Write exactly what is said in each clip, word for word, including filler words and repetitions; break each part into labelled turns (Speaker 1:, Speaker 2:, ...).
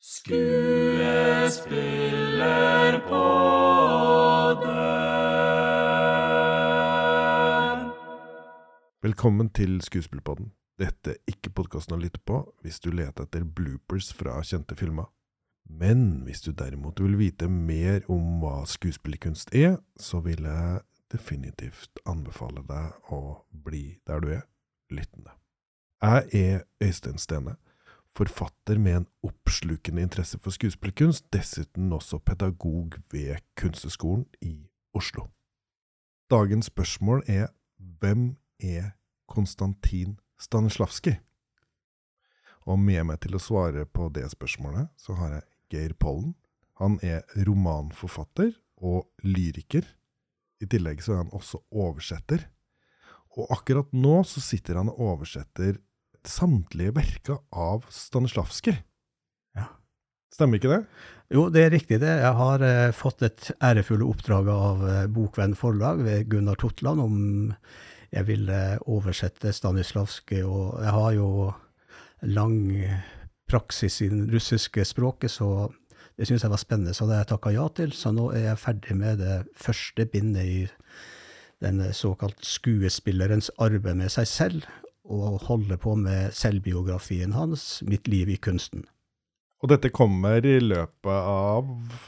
Speaker 1: Skuespillerpodden.
Speaker 2: Velkommen til Skuespillerpodden. Dette er ikke podcasten å lytte på hvis du leter etter bloopers fra kjente filmer. Men hvis du derimot vil vite mer om hva skuespillerkunst er, så vil jeg definitivt anbefale deg å bli der du er, lyttende. Jeg er Øystein Stene, forfatter med en oppslukende interesse for skuespillerkunst, dessuten også pedagog ved Kunsthøgskolen i Oslo. Dagens spørsmål er: hvem er Konstantin Stanislavski? Og med meg til å svare på det spørsmålet så har jeg Geir Pollen. Han er romanforfatter og lyriker. I tillegg så er han også oversetter. Og akkurat nå så sitter han og oversetter samtlige verker av Stanislavski.
Speaker 3: Ja.
Speaker 2: Stemmer ikke det?
Speaker 3: Jo, det er riktig det. Jeg har eh, fått et ærefulle oppdrag av eh, Bokvenn forlag ved Gunnar Totland om jeg ville oversette Stanislavski, og jeg har jo lang praksis i den russiske språket, så det synes jeg var spennende, så det har jeg takket ja til. Så nå er jeg ferdig med det første bindet i denne såkalt skuespillerens arbeid med seg selv, og holder på med selvbiografien hans, Mitt liv i kunsten.
Speaker 2: Og dette kommer i løpet av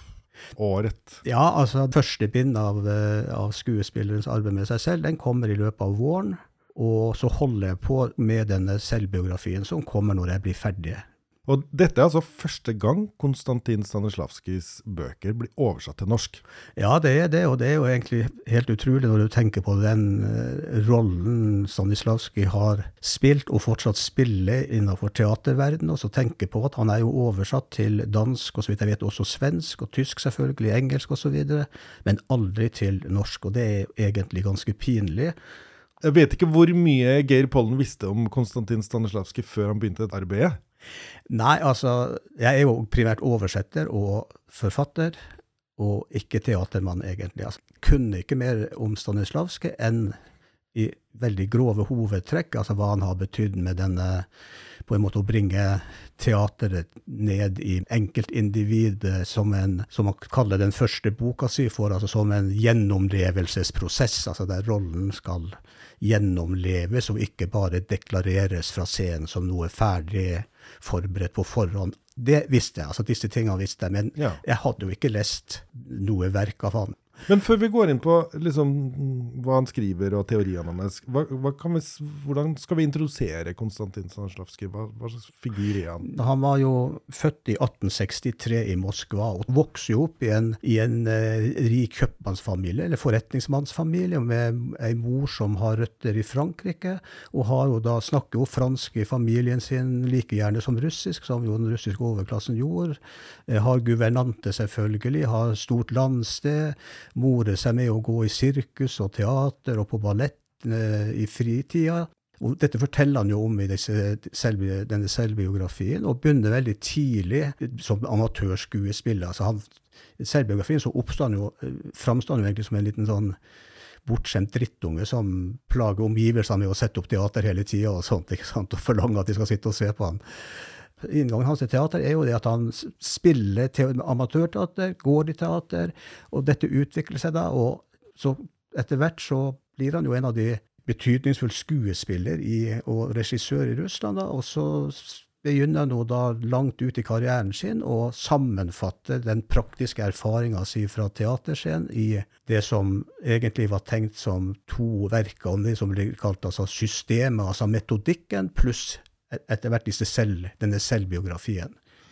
Speaker 2: året.
Speaker 3: Ja, altså første bind av, av skuespillerens arbeid med seg selv, den kommer i løpet av våren, og så holder jeg på med denne selvbiografien som kommer når jeg blir ferdig.
Speaker 2: Og dette er altså første gang Konstantin Stanislavskis bøker blir oversatt til norsk.
Speaker 3: Ja, det er det, og det er jo egentlig helt utrolig når du tenker på den uh, rollen Stanislavski har spilt og fortsatt spiller innenfor teaterverdenen, og så tenker på at han er jo oversatt til dansk, og så vidt jeg vet også svensk og tysk selvfølgelig, engelsk og så videre, men aldri til norsk, og det er egentlig ganske pinlig.
Speaker 2: Jeg vet ikke hvor mye Geir Pollen visste om Konstantin Stanislavski før han begynte et arbeidet.
Speaker 3: Nei, altså, jeg er jo primært oversetter og forfatter, og ikke teatermann egentlig. Jeg kunne ikke mer om Stanislavski enn i veldig grove hovedtrekk, altså hva han har betydd med denne, på en måte å bringe teateret ned i enkeltindivid som en, som man kaller den første boka si for, altså som en gjennomlevelsesprosess, altså der rollen skal gjennomleves og ikke bare deklareres fra scenen som noe ferdig forberedt på forhånd. Det visste jeg, altså disse tingene visste jeg, men
Speaker 2: Ja.
Speaker 3: jeg hadde jo ikke lest noe verk av han.
Speaker 2: Men før vi går inn på liksom, hva han skriver og teoriene hans, hva, hva kan vi, hvordan skal vi introdusere Konstantin Stanislavski? Hva, hva slags figur er han?
Speaker 3: Han var jo født i atten sekstitre i Moskva og vokste jo opp i en, i en uh, rik kjøpmannsfamilie, eller forretningsmannsfamilie, med en mor som har røtter i Frankrike, og har jo da snakket jo fransk i familien sin like gjerne som russisk, som jo den russiske overklassen gjorde. Uh, har guvernante selvfølgelig, har stort landsted, more seg med å gå i sirkus og teater og på ballett uh, i fritida. Og dette forteller han jo om i disse, selv, denne selvbiografien, og begynner veldig tidlig som amatørskuespiller. Altså han, i selvbiografien så oppstår han jo, framstår han jo egentlig som en liten sånn bortskjemt drittunge som plager omgivelsene med å sette opp teater hele tiden og sånt, ikke sant, og forlanger at de skal sitte og se på han. Inngangen hans til teater er jo det at han spiller te- amatørteater, går i teater, og dette utvikler seg da, og så etter hvert så blir han jo en av de betydningsfull skuespiller i, og regissør i Russland, da, og så begynner han jo da langt ut i karrieren sin og sammenfatter den praktiske erfaringen sin fra teaterscenen i det som egentlig var tenkt som to verker, om det som blir kalt altså systemet, altså metodikken, pluss etter hvert disse selv, denne selvbiografien.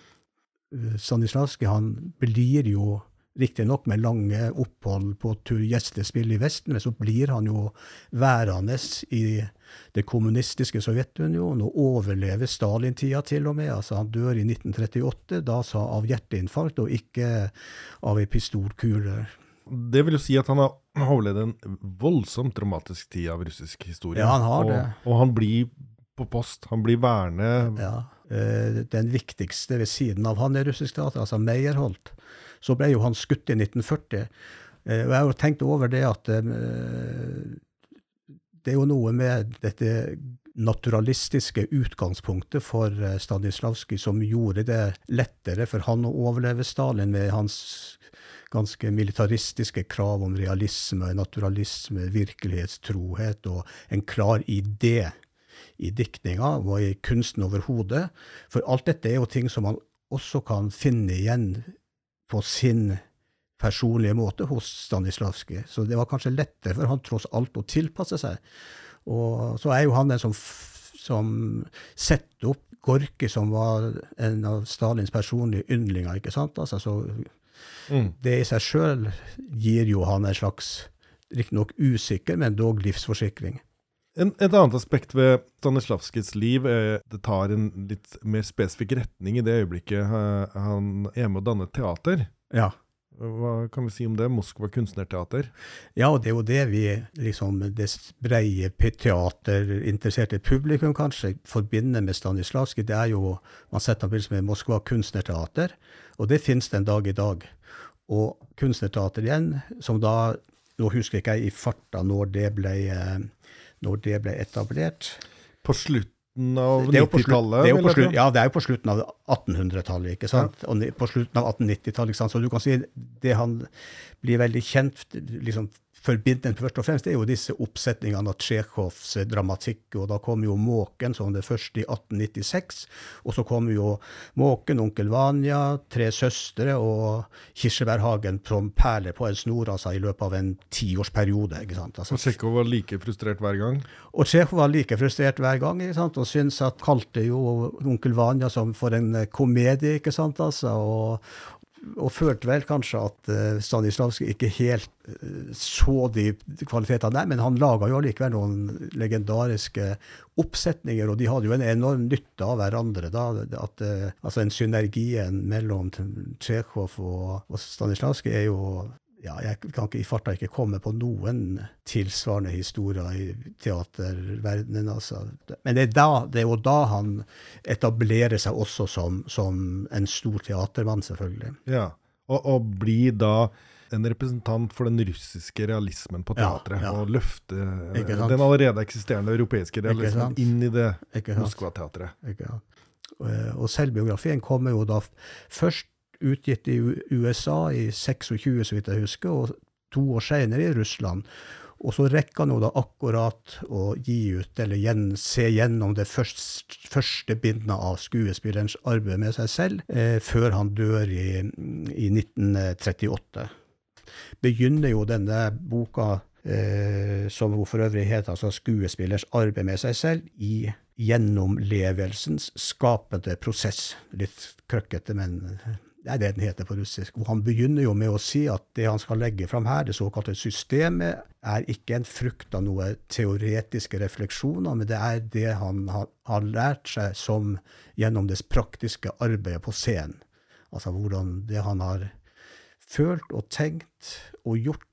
Speaker 3: Stanislavski, han blir jo riktig nok med lange opphold på tur gjestespill i Vesten, men så blir han jo værende i det kommunistiske Sovjetunionen og overlever Stalin-tida til og med. Altså han dør i nitten trettiåtte, da sa av hjerteinfarkt og ikke av en pistolkule.
Speaker 2: Det vil jo si at han har overlevd en voldsomt dramatisk tid av russisk historie.
Speaker 3: Ja, han har
Speaker 2: og,
Speaker 3: det.
Speaker 2: Og han blir på post, han blir værende.
Speaker 3: Ja, eh, den viktigste ved siden av han i russisk teater, altså Meyerholt, så ble jo han skutt i nitten førti. Eh, og jeg har jo tenkt over det at eh, det er jo noe med dette naturalistiske utgangspunktet for Stanislavski som gjorde det lettere for han å overleve Stalin med hans ganske militaristiske krav om realisme, naturalisme, virkelighetstrohet og en klar idé i diktninga og i kunsten overhodet. For alt dette er jo ting som man også kan finne igjen på sin personlige måte hos Stanislavski. Så det var kanskje lettere for han tross alt å tilpasse seg. Og så er jo han den som, som setter opp Gorki, som var en av Stalins personlige yndlinger, ikke sant? Altså, så mm. det i seg selv gir jo han en slags, riktig nok usikker, men dog livsforsikring.
Speaker 2: En, et annet aspekt ved Stanislavskis liv er det tar en litt mer spesifikk retning i det øyeblikket han er med å danne teater.
Speaker 3: Ja.
Speaker 2: Hva kan vi si om det? Moskva kunstnerteater?
Speaker 3: Ja, og det er jo det vi, liksom, det breie teaterinteresserte publikum kanskje forbinder med Stanislavski. Det er jo, man setter ham med Moskva kunstnerteater, og det finnes den dag i dag. Og kunstnerteater igjen, som da, nå husker ikke jeg i farta når det ble, når det ble etablert.
Speaker 2: På slutt av nittitallet?
Speaker 3: Det er jo på slutt, ja, det er jo på slutten av attenhundretallet, ikke sant? Ja. Og på slutten av attennittitallet, ikke sant? Så du kan si, det han blir veldig kjent, liksom, forbindende først og fremst, det er jo disse oppsetningene av Tsjekhovs dramatikk, og da kommer jo Måken som det første i atten nittiseks, og så kommer jo Måken, Onkel Vanja, Tre søstre og Kirsebærhagen som perler på en snor, altså i løpet av en tiårsperiode, ikke sant? Altså,
Speaker 2: og Tsjekhov var like frustrert hver gang?
Speaker 3: Og Tsjekhov var like frustrert hver gang, ikke sant? Og synes at, kalte jo Onkel Vanja som for en komedie, ikke sant? Altså, og og følte vel kanskje at uh, Stanislavski ikke helt uh, så de kvalitetene der, men han laget jo likevel noen legendariske oppsetninger, og de hadde jo en enorm nytte av hverandre da, at uh, altså en synergien mellom Tsjekhov og, og Stanislavski er jo, ja, jeg kan ikke i farta ikke komme på noen tilsvarende historier i teaterverdenen, altså. Men det er, da, det er jo da han etablerer seg også som, som en stor teatermann, selvfølgelig.
Speaker 2: Ja, og, og blir da en representant for den russiske realismen på teatret, ja, ja. Og løfte den allerede eksisterende europeiske realismen inn i det Moskva-teatret.
Speaker 3: Ikke sant. Og, og selvbiografien kommer jo da først utgitt i U S A i tjueseks, så vidt jeg husker, og to år senere i Russland. Og så rekker han jo da akkurat å gi ut, eller gjen, se gjennom det første, første bindene av skuespillerens arbeid med seg selv, eh, før han dør i, i nitten trettiåtte. Begynner jo denne boka, eh, som for øvrig heter, altså skuespillerens arbeid med seg selv, i gjennomlevelsens skapende prosess. Litt krøkkete, men det er det den heter på russisk. Og han begynner jo med å si at det han skal legge fram her, det såkalte systemet, er ikke en frukt av noe teoretiske refleksjoner, men det er det han har, har lært seg som gjennom det praktiske arbeidet på scenen. Altså hvordan det han har følt og tenkt og gjort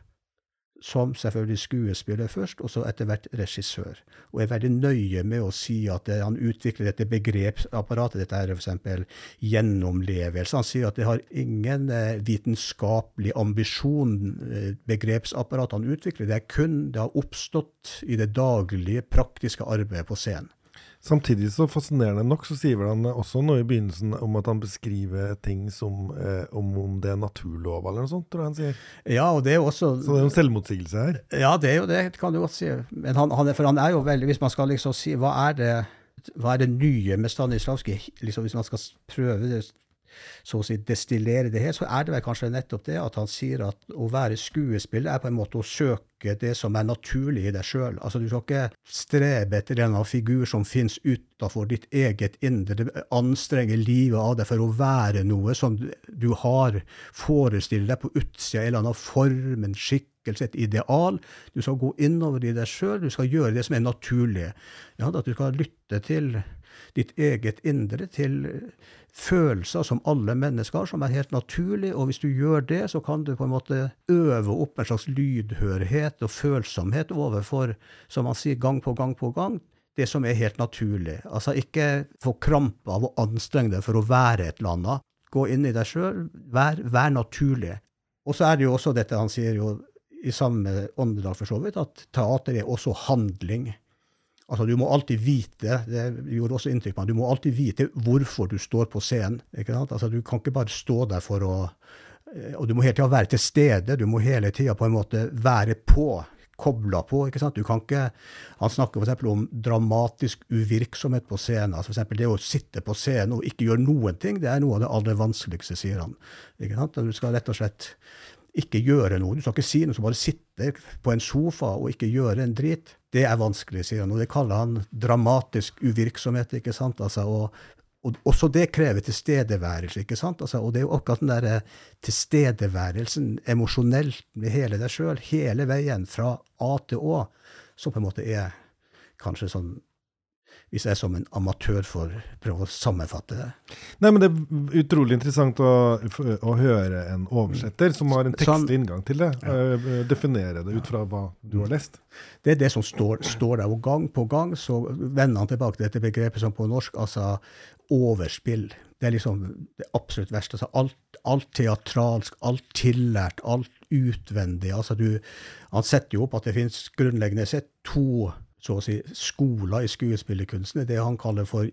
Speaker 3: som selvfølgelig skuespiller først, og så etter hvert regissør. Og er veldig nøye med å si at det, han utvikler dette begrepsapparatet, dette er for eksempel gjennomlevelse. Han sier at det har ingen eh, vitenskapelig ambisjon, eh, begrepsapparat han utvikler. Det er kun, det har oppstått i det daglige, praktiske arbeidet på scenen.
Speaker 2: Samtidig så fascinerende nok så sier han også noe i begynnelsen om at han beskriver ting som eh, om, om det er naturlov eller noe sånt, tror jeg han sier.
Speaker 3: Ja, og det er jo også...
Speaker 2: Så det er jo en selvmotsigelse her.
Speaker 3: Ja, det er jo det, kan du godt si. Men han, han er, for han er jo veldig, hvis man skal liksom si, hva er det, hva er det nye med Stanislavski? Liksom hvis man skal prøve det, så å si destillere det her, så er det vel kanskje nettopp det at han sier at å være skuespiller er på en måte å søke det som er naturlig i deg selv. Altså du skal ikke strebe etter en figur som finnes utenfor ditt eget indre, anstrenge livet av deg for å være noe som du har forestilt deg på utsida, en eller annen form, en skikkelse, et ideal. Du skal gå innover i deg selv, du skal gjøre det som er naturlig. Ja, at du skal lytte til ditt eget indre, til følelser som alle mennesker har, som er helt naturlig, og hvis du gjør det, så kan du på en måte øve opp en slags lydhørhet og følsomhet overfor, som man sier gang på gang på gang, det som er helt naturlig. Altså ikke få krampe av å anstrenge deg for å være et eller annet. Gå inn i deg selv, vær, vær naturlig. Og så er det jo også dette, han sier jo i samme åndedag for så vidt, at teater er også handling. Altså, du må alltid vite, det gjorde også inntrykk på meg, du må alltid vite hvorfor du står på scenen, ikke sant? Altså, du kan ikke bare stå der for å, og du må hele tiden være til stede, du må hele tiden på en måte være på, kobla på, ikke sant? Du kan ikke, han snakker for eksempel om dramatisk uvirksomhet på scenen, altså for eksempel det å sitte på scenen og ikke gjøre noen ting, det er noe av det aller vanskeligste, sier han, ikke sant? Du skal rett og slett ikke gjøre noe, du skal ikke si noe, så bare sitte på en sofa og ikke gjøre en drit, det er vanskelig, sier han, og det kaller han dramatisk uvirksomhet, ikke sant? Altså, og Og også det krever tilstedeværelse, ikke sant? Altså, og det er jo akkurat den der tilstedeværelsen emosjonelt med hele deg selv, hele veien fra A til Å, som på en måte er kanskje sånn, hvis jeg er som en amatør for å prøve å sammenfatte det.
Speaker 2: Nei, men det er utrolig interessant å, å høre en oversetter som har en tekstlig inngang til det, ja. Definere det ut fra hva du har lest.
Speaker 3: Det er det som står, står der, og gang på gang så vender han tilbake til dette begrepet som på norsk, altså overspill. Det er liksom det absolutt verste. Altså alt, alt teatralsk, alt tillært, alt utvendig. Altså du, han setter jo opp at det finnes grunnleggende sett to så å si, skoler i skuespillerkunsten, det han kaller for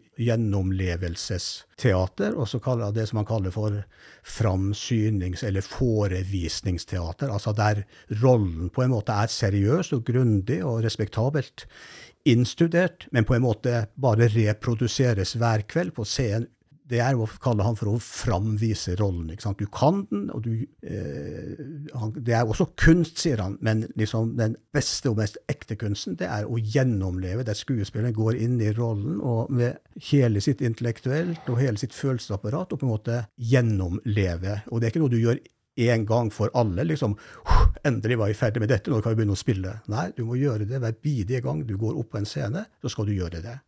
Speaker 3: gjennomlevelsesteater, og så kaller han det som han kaller for framsynings- eller forevisningsteater, altså der rollen på en måte er seriøs og grundig og respektabelt innstudert, men på en måte bare reproduseres hver kveld på scenen. Det er å kalle han for å framvise rollen, ikke sant? Du kan den, og du, eh, han, det er også kunst, sier han, men liksom den beste og mest ekte kunsten, det er å gjennomleve, der skuespilleren går inn i rollen, og med hele sitt intellektuelt og hele sitt følelsesapparat, og på en måte gjennomleve. Og det er ikke noe du gjør en gang for alle, liksom, endelig var jeg ferdig med dette, nå kan vi begynne å spille. Nei, du må gjøre det hver bidige gang du går opp på en scene, så skal du gjøre det.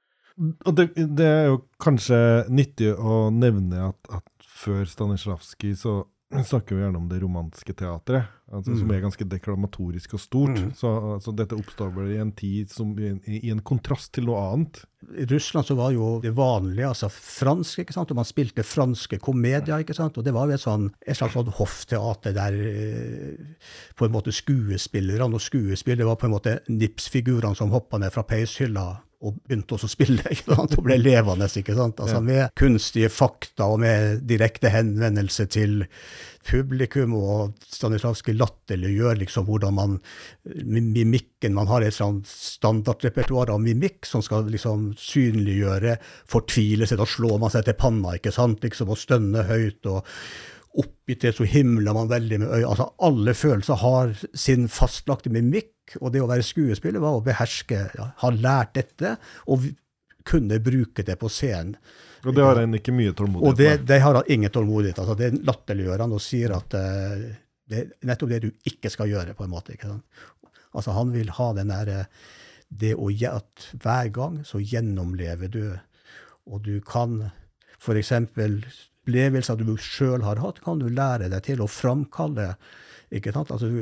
Speaker 2: Og det, det er jo kanskje nyttig å nevne at, at før Stanislavski så snakker vi gjerne om det romantiske teatret, altså, mm. som er ganske deklamatorisk og stort. Mm. Så, så dette oppstår vel i en tid som i en, i en kontrast til noe annet.
Speaker 3: I Russland så var jo det vanlige, altså fransk, ikke sant? Og man spilte franske komedier, ikke sant? Og det var jo et, sånn, et slags sånn hoffteater der eh, på en måte skuespillerne og skuespillere var på en måte nipsfigurene som hoppet ned fra peishylla og begynte også å spille, ikke sant? Og ble levende, ikke sant? Altså med kunstige fakta og med direkte henvendelse til publikum, og Stanislavski latterliggjør liksom hvordan man, mimikken, man har et sånn standardrepertoar av mimikk som skal liksom synliggjøre fortvilelse, da slår man seg til panna, ikke sant? Liksom, og stønne høyt, og oppi til så himler man veldig med øy. Altså alle følelser har sin fastlagte mimikk, og det å være skuespiller var å beherske, ja, ha lært dette, og kunne bruke det på scenen.
Speaker 2: Og det har han ikke mye tålmodighet med.
Speaker 3: Og det, det har han ingen tålmodighet. Altså, det latterliggjør han og sier at uh, det er nettopp det du ikke skal gjøre, på en måte. Ikke sant? Altså, han vil ha den der, det å at hver gang så gjennomlever du, og du kan, for eksempel, opplevelser du selv har hatt, kan du lære deg til å framkalle, ikke sant? Altså,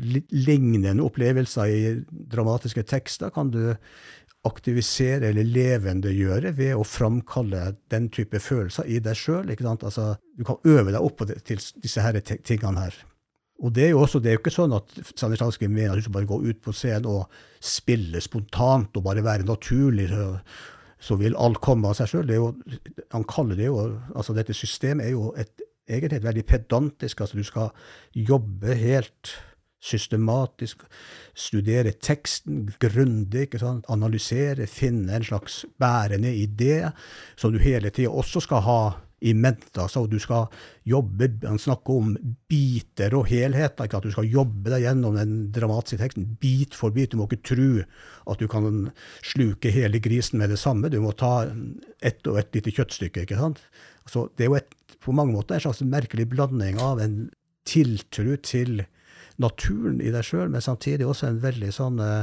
Speaker 3: lignende opplevelser i dramatiske tekster kan du aktivisere eller levendegjøre ved å framkalle den type følelser i deg selv, ikke sant? Altså, du kan øve deg opp på det, til disse her tingene her. Og det er jo også, det er jo ikke sånn at Stanislavski mener at du skal bare gå ut på scenen og spille spontant og bare være naturlig, så, så vil alt komme av seg selv. Det er jo, han kaller det jo, altså dette systemet er jo et, egentlig veldig pedantisk, altså du skal jobbe helt systematisk, studere teksten grundig, ikke sant? Analysere, finne en slags bærende idé, som du hele tiden også skal ha i mente, altså, og du skal jobbe, han snakker om biter og helheter, ikke at du skal jobbe deg gjennom den dramatiske teksten, bit for bit, du må ikke tro at du kan sluke hele grisen med det samme, du må ta ett og ett lite kjøttstykke, ikke sant? Altså, det er jo et, på mange måter en slags merkelig blanding av en tiltro til naturen i deg selv, men samtidig også en veldig sånn eh,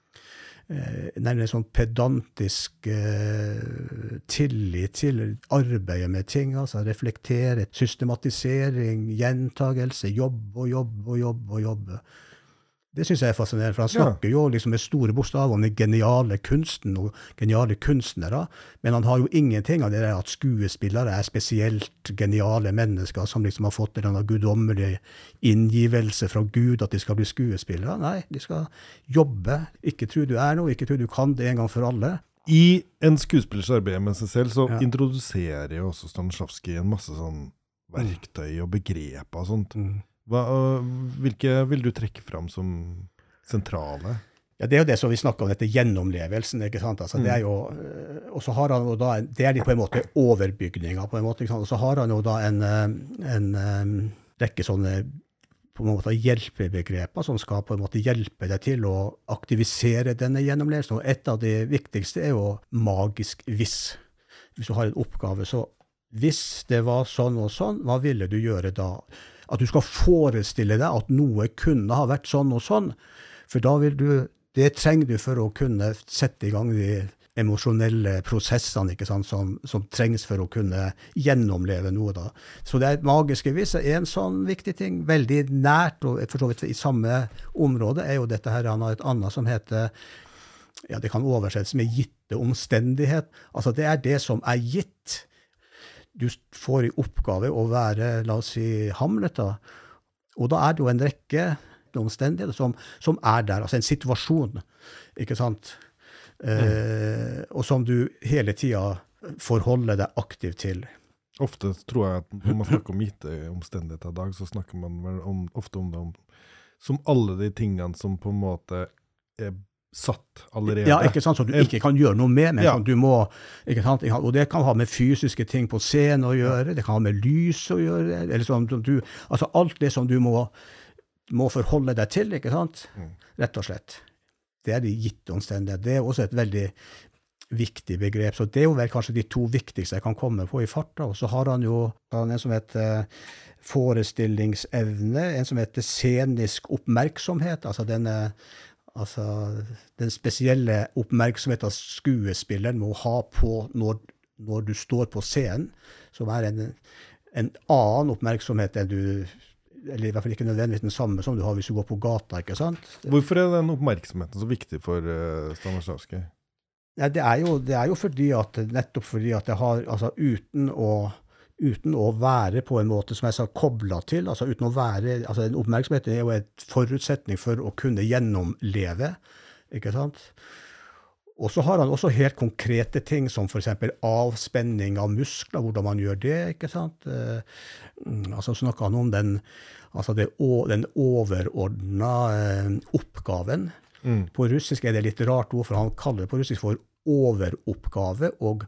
Speaker 3: nærmest sånn pedantisk eh, tillit til arbeidet med ting, altså reflektere, systematisering, gjentagelse, jobb og jobb og jobb og jobb. Det synes jeg er fascinerende, for han snakker ja. jo liksom med store bokstaver om den geniale kunsten og geniale kunstnere, men han har jo ingenting av det der at skuespillere er spesielt geniale mennesker som liksom har fått en guddommelig inngivelse fra Gud at de skal bli skuespillere. Nei, de skal jobbe. Ikke tro du er noe, ikke tro du kan det en gang for alle.
Speaker 2: I en skuespillers arbeid med seg selv så ja. introduserer jo også Stanislavski en masse sånn verktøy og begreper og sånt. Mm. Hva, hvilke vil du trekke fram som sentrale?
Speaker 3: Ja, det er jo det som vi snakker om, dette gjennomlevelsen, ikke sant? Altså, mm. det er jo, og så har han jo da, det er på en måte overbygninger på en måte, ikke sant? Og så har han jo da en, en, en rekke sånne på en måte hjelpebegreper som skal på en måte hjelpe deg til å aktivisere denne gjennomlevelsen. Og et av de viktigste er jo magisk hvis. Hvis du har en oppgave, så hvis det var sånn og sånn, hva ville du gjøre da? At du skal forestille deg at noe kunne ha vært sånn og sånn, for da vil du, det trenger du for å kunne sette i gang de emosjonelle prosessene, ikke sant, som, som trengs for å kunne gjennomleve noe da. Så det er magiske vis er en sånn viktig ting, veldig nært, og for så vidt i samme område er jo dette her, han har et annet som heter, ja, det kan oversettes med gitte omstendighet, altså det er det som er gitt. Du får i oppgave å være, la oss si, Hamlet da, og da er det jo en rekke omstendigheter som, som er der, altså en situasjon, ikke sant? Eh, mm. Og som du hele tiden forholder deg aktivt til.
Speaker 2: Ofte tror jeg at når man snakker om gitte omstendigheter i dag, så snakker man vel om, ofte om det om, som alle de tingene som på en måte er satt allerede.
Speaker 3: Ja, ikke sant, så du ikke kan gjøre noe med, men ja. du må, ikke sant, og det kan ha med fysiske ting på scenen å gjøre, det kan ha med lys å gjøre, eller sånn, du, altså alt det som du må, må forholde deg til, ikke sant, rett og slett. Det er de gitte omstendigheter. Det er også et veldig viktig begrep, så det er jo vel kanskje de to viktigste jeg kan komme på i farta, og så har han jo han en som heter forestillingsevne, en som heter scenisk oppmerksomhet, altså denne Altså, den spesielle oppmerksomheten skuespilleren må ha på når, når du står på scenen, som er en, en annen oppmerksomhet enn du, eller i hvert fall ikke nødvendigvis den samme som du har hvis du går på gata, ikke sant?
Speaker 2: Hvorfor er den oppmerksomheten så viktig for uh, Stanislavski?
Speaker 3: Ja, det er jo, det er jo fordi at, nettopp fordi at det har, altså uten å uten å være på en måte som jeg sa koblet til, altså uten å være, altså en oppmerksomhet er jo et forutsetning for å kunne gjennomleve, ikke sant? Og så har han også helt konkrete ting som for eksempel avspenning av muskler, hvordan man gjør det, ikke sant? Eh, altså snakker han om den, altså det, den overordnede eh, oppgaven. Mm. På russisk er det litt rart ord, for han kaller det på russisk for overoppgave og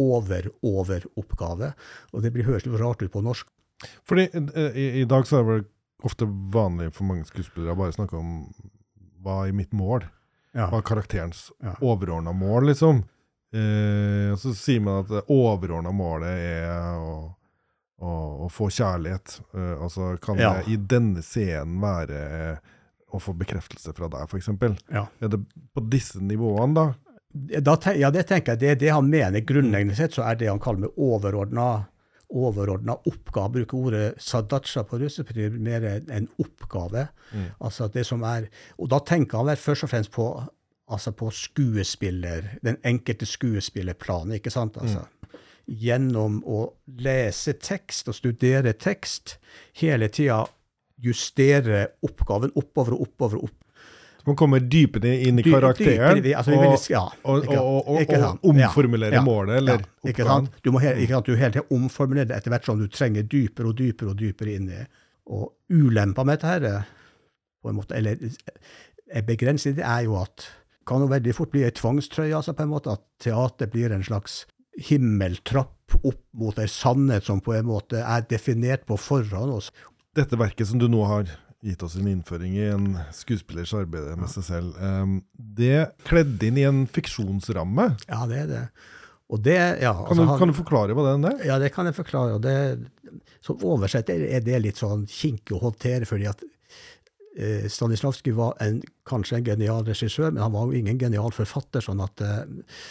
Speaker 3: over-over-oppgave, og det blir høres litt rart ut på norsk.
Speaker 2: Fordi i, i dag så er det ofte vanlig for mange skuespillere å bare snakke om hva er mitt mål, ja. Hva er karakterens ja. overordnede mål, liksom. Eh, og så sier man at det overordnede målet er å, å, å få kjærlighet. Eh, altså kan ja. det i denne scenen være å få bekreftelse fra deg, for eksempel? Ja. Er det på disse nivåene da?
Speaker 3: Da, ja, det tenker jeg, det er det han mener. Grunnleggende sett så er det han kaller med overordnet, overordnet oppgave. Bruker ordet sadatsja på russisk, betyr mer en oppgave. Mm. Altså det som er, og da tenker han vel først og fremst på, altså på skuespiller, den enkelte skuespillerplanen, ikke sant? Altså, mm. Gjennom å lese tekst og studere tekst, hele tiden justere oppgaven oppover og oppover og oppover.
Speaker 2: Man kommer dypere inn i karakteren dypere, altså, og, vil, ja, og, og, og, og omformulere ja, målet, eller
Speaker 3: ja, ikke sant? Du må he, ikke sant? Du hele tiden omformulere det etter hvert som du trenger dypere og dypere og dypere inn i. Og ulempa med dette her, på en måte, eller er begrenset, det er jo at kan jo veldig fort bli en tvangstrøye, altså på en måte, at teater blir en slags himmeltrapp opp mot en sannhet som på en måte er definert på forhånd. Også.
Speaker 2: Dette verket som du nå har gitt oss en innføring i en skuespillers arbeid med seg selv. Um, det kledde inn i en fiksjonsramme.
Speaker 3: Ja, det er det. Og det ja,
Speaker 2: kan, du, altså, kan du forklare hva den er?
Speaker 3: Ja, det kan jeg forklare. Og det, som oversetter er det litt sånn kinkig å håndtere, fordi at eh, Stanislavski var en, kanskje en genial regissør, men han var jo ingen genial forfatter, sånn at eh,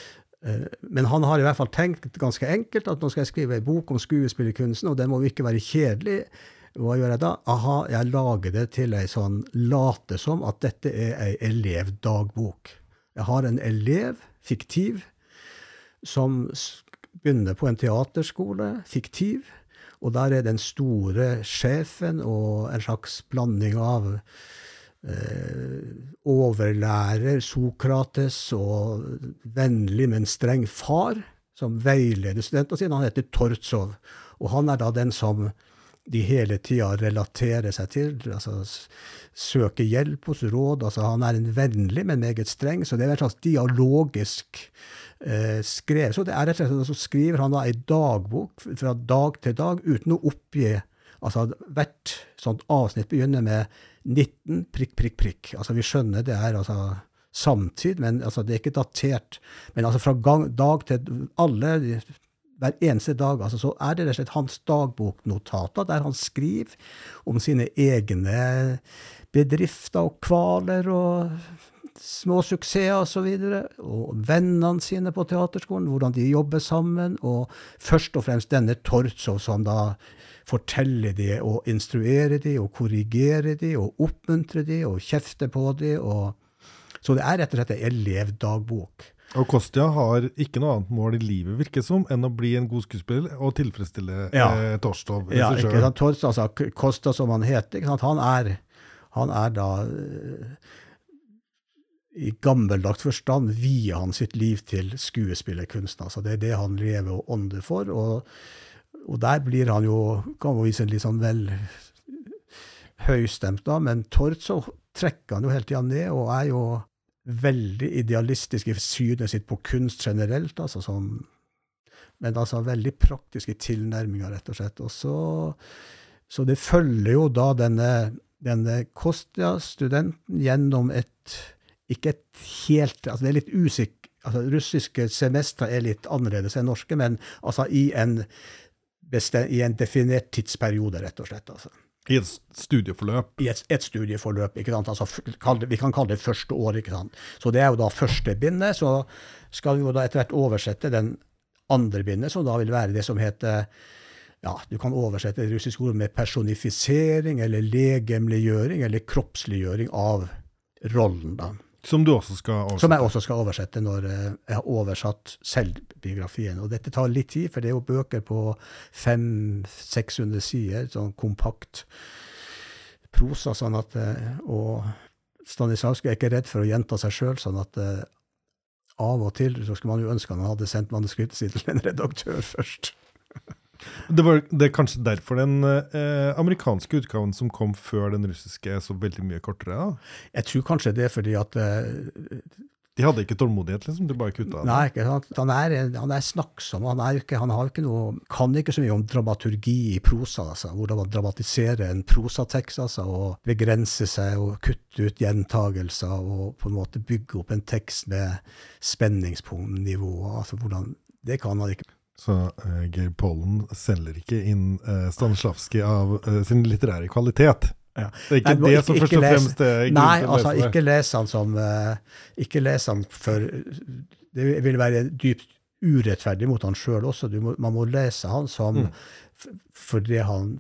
Speaker 3: men han har i hvert fall tenkt ganske enkelt at nå skal jeg skrive en bok om skuespillerkunsten, og den må jo ikke være kjedelig. Hva gjør jeg da? Aha, jeg lager det til ei sånn late som at dette er ei elevdagbok. Jeg har en elev, fiktiv, som begynner på en teaterskole, fiktiv, og der er den store sjefen og en slags blanding av Eh, overlærer Sokrates og vennlig, men streng far som veileder studentene sine. Han heter Tortsov, og han er da den som de hele tida relaterer seg til, altså søker hjelp hos råd. Altså han er en vennlig, men meget streng, så det er en slags dialogisk eh, skrev. Så det er rett og slett, så skriver han da en dagbok fra dag til dag uten å oppgi. Altså hvert sånt avsnitt begynner med nitten prikk, prikk, prikk. Altså vi skjønner det er altså samtid, men altså det er ikke datert. Men altså fra gang, dag til alle, hver eneste dag, altså så er det rett og slett hans dagboknotater, der han skriver om sine egne bedrifter og kvaler og små suksesser og så videre, og vennene sine på teaterskolen, hvordan de jobber sammen, og først og fremst denne Tortsov som da forteller de, og instruerer de, og korrigerer de, og oppmuntrer de, og kjefter på de. Og så det er rett og slett en elevdagbok.
Speaker 2: Og Kostja har ikke noe annet mål i livet, virker som, enn å bli en god skuespiller og tilfredsstille
Speaker 3: ja.
Speaker 2: eh, Torstov.
Speaker 3: Ja, ikke sant, Torstov, altså Kostja som han heter, ikke sant, han er, han er da i gammeldags forstand vier han sitt liv til skuespillerkunsten. Altså det er det han lever og ånder for, og Og der blir han jo, kan man vise en litt sånn vel høystemt da, men Tortsov trekker han jo helt igjen ned, og er jo veldig idealistisk i synet sitt på kunst generelt, altså som, men altså veldig praktiske tilnærminger, rett og slett. Og så, så det følger jo da denne, denne Kostja-studenten gjennom et, ikke et helt, altså det er litt usikker, altså russiske semestre er litt annerledes enn norske, men altså i en i en definert tidsperiode, rett og slett. Altså.
Speaker 2: I et studieforløp?
Speaker 3: I et, et studieforløp, ikke sant? Altså, vi kan kalle det første år, ikke sant? Så det er jo da første bindet, så skal vi jo da etter hvert oversette den andre bindet, som da vil være det som heter, ja, du kan oversette det russiske ordet med personifisering, eller legemliggjøring, eller kroppsliggjøring av rollen da.
Speaker 2: Som du også skal oversette?
Speaker 3: Som jeg også skal oversette når jeg har oversatt selvbiografien. Og dette tar litt tid, for det er jo bøker på fem til seks hundre sider, sånn kompakt prosa, sånn at, og Stanislavski er ikke redd for å gjenta seg selv, sånn at av og til så skulle man jo ønske at han hadde sendt manuskriptet sitt til en redaktør først.
Speaker 2: Det, var, det er kanskje derfor den eh, amerikanske utgaven som kom før den russiske er så veldig mye kortere, da?
Speaker 3: Jeg tror kanskje det er fordi at eh,
Speaker 2: de hadde ikke tålmodighet, liksom? De bare kuttet.
Speaker 3: Nei, ikke, han, han, er, han er snakksom, han, er ikke, han har ikke noe, kan ikke så mye om dramaturgi i prosa, altså, hvordan man dramatiserer en prosatekst, altså, og begrense seg og kutte ut gjentagelser, og på en måte bygge opp en tekst med spenningspunktnivå, altså hvordan, det kan han ikke.
Speaker 2: Så uh, Geir Pollen selger ikke inn uh, Stanislavski av uh, sin litterære kvalitet.
Speaker 3: Ja.
Speaker 2: Det er ikke
Speaker 3: nei,
Speaker 2: det som
Speaker 3: ikke,
Speaker 2: først og fremst er grunn
Speaker 3: nei,
Speaker 2: til å
Speaker 3: altså,
Speaker 2: lese det.
Speaker 3: ikke les han som, uh, ikke les han for, det vil være dypt urettferdig mot han selv også. Du må, man må lese han som, mm. for det han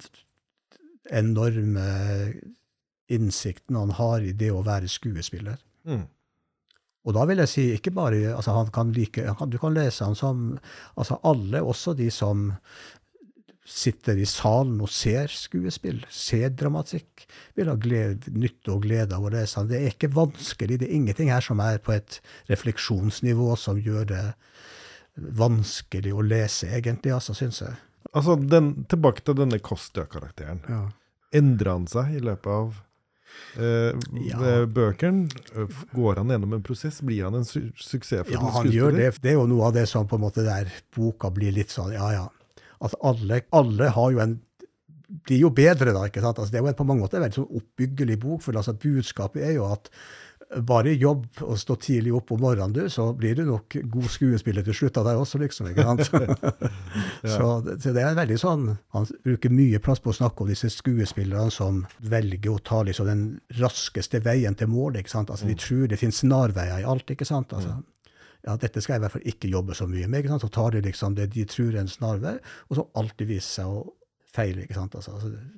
Speaker 3: enorme innsikten han har i det å være skuespiller.
Speaker 2: Mm.
Speaker 3: Og da vil jeg si, ikke bare, altså han kan like, han kan, du kan lese han som, altså alle, også de som sitter i salen og ser skuespill, ser dramatikk, vil ha glede, nytte og glede av å lese han. Det er ikke vanskelig, det er ingenting her som er på et refleksjonsnivå som gjør det vanskelig å lese egentlig, altså, synes jeg.
Speaker 2: Altså, den, tilbake til denne Kostja-karakteren.
Speaker 3: Ja.
Speaker 2: Endrer han seg i løpet av Uh, ja. bøkeren, går han gjennom en prosess, blir han en su suksess for
Speaker 3: ja, han gjør det, det er jo noe av det som på en måte der boka blir litt sånn, ja, ja, at alle, alle har jo en, blir jo bedre da, ikke sant, altså, det er jo en på mange måter en veldig sånn oppbyggelig bok, for altså budskapet er jo at bare jobb og stå tidlig opp om morgenen, du, så blir du nok god skuespiller til slutt av deg også, liksom, ikke sant? ja. så, så det er veldig sånn, han bruker mye plass på å snakke om disse skuespillerne som velger å ta liksom den raskeste veien til mål, ikke sant? Altså, de tror det finnes snarveier i alt, ikke sant? Altså, ja, dette skal jeg i hvert fall ikke jobbe så mye med, ikke sant? Så tar de liksom det de tror er en snarvei, og så alltid viser seg å feile, ikke sant? Altså,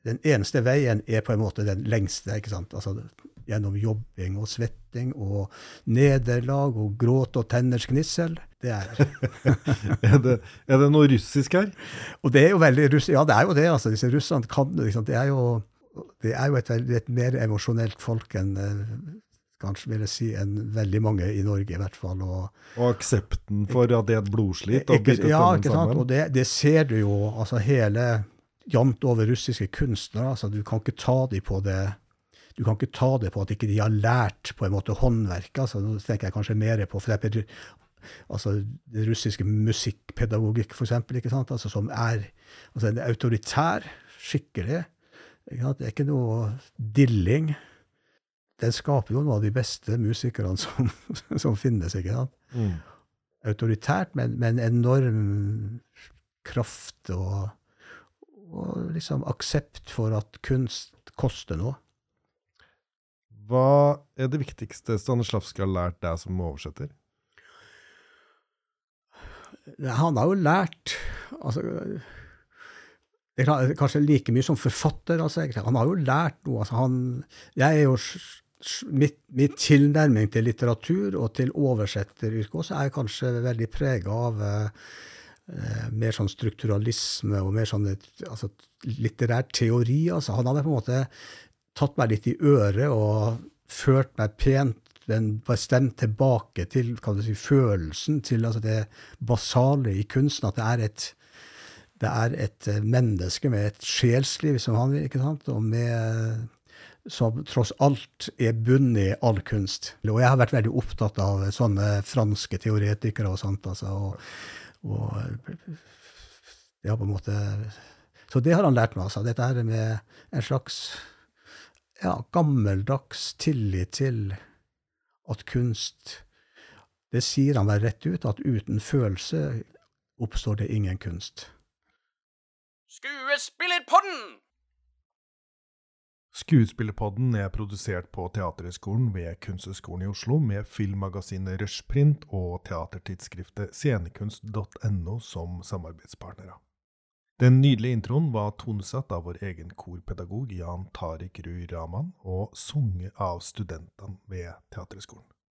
Speaker 3: den eneste veien er på en måte den lengste, ikke sant? Altså gjennom jobbing og svetting og nederlag og gråt og tenners knissel. Det er
Speaker 2: er, det, er det noe russisk her?
Speaker 3: Og det er jo veldig russisk. Ja, det er jo det, altså. Disse russerne kan det, ikke sant? Det er jo, det er jo et, et mer emosjonelt folk enn, kanskje vil jeg si, enn veldig mange i Norge i hvert fall. Og,
Speaker 2: og aksepten for at det er et blodslitt og
Speaker 3: ikke,
Speaker 2: bytte
Speaker 3: ja,
Speaker 2: tønnen
Speaker 3: ikke sant?
Speaker 2: sammen.
Speaker 3: Og det, det ser du jo, altså hele jevnt over russiske kunstnere, altså du kan ikke ta dem på det. Du kan ikke ta det på at ikke de har lært på en måte håndverk. Altså, nå tenker jeg kanskje mer på for eksempel, altså, det russiske musikkpedagogikk, for eksempel, ikke sant? Altså, som er altså, en autoritær, skikkelig. Ikke sant? Det er ikke noe dilling. Den skaper jo noen av de beste musikerne som, som finnes, ikke sant?
Speaker 2: Mm.
Speaker 3: Autoritært, men, men enorm kraft og, og liksom aksept for at kunst koster noe.
Speaker 2: Hva er det viktigste Stanislavski har lært deg som oversetter?
Speaker 3: Han har jo lært, altså, det er kanskje like mye som forfatter, altså, han har jo lært noe, altså, han, jeg er jo, mitt, mitt tilnærming til litteratur og til oversetteryrket også er kanskje veldig preget av eh, mer sånn strukturalisme og mer sånn altså, litterær teori, altså, han hadde på en måte tatt meg litt i øret og ført meg pent, men bestemt tilbake til, kan du si, følelsen til altså det basale i kunsten, at det er et, det er et menneske med et sjelsliv som han vil, ikke sant? Og med, som tross alt er bunnet i all kunst. Og jeg har vært veldig opptatt av sånne franske teoretikere og sånt, altså, og, og ja, på en måte, så det har han lært meg, altså, dette her med en slags ja, gammeldags tillit til at kunst, det sier han vel rett ut, at uten følelse oppstår det ingen kunst.
Speaker 1: Skuespillerpodden!
Speaker 2: Skuespillerpodden er produsert på Teaterhøgskolen ved Kunsthøgskolen i Oslo med filmmagasinet Rushprint og teatertidsskriftet scenekunst punktum no som samarbeidspartnere. Den nydelige introen var tonesatt av vår egen korpedagog Jan Tarik Rui Raman og sunget av studentene ved Teaterhøgskolen.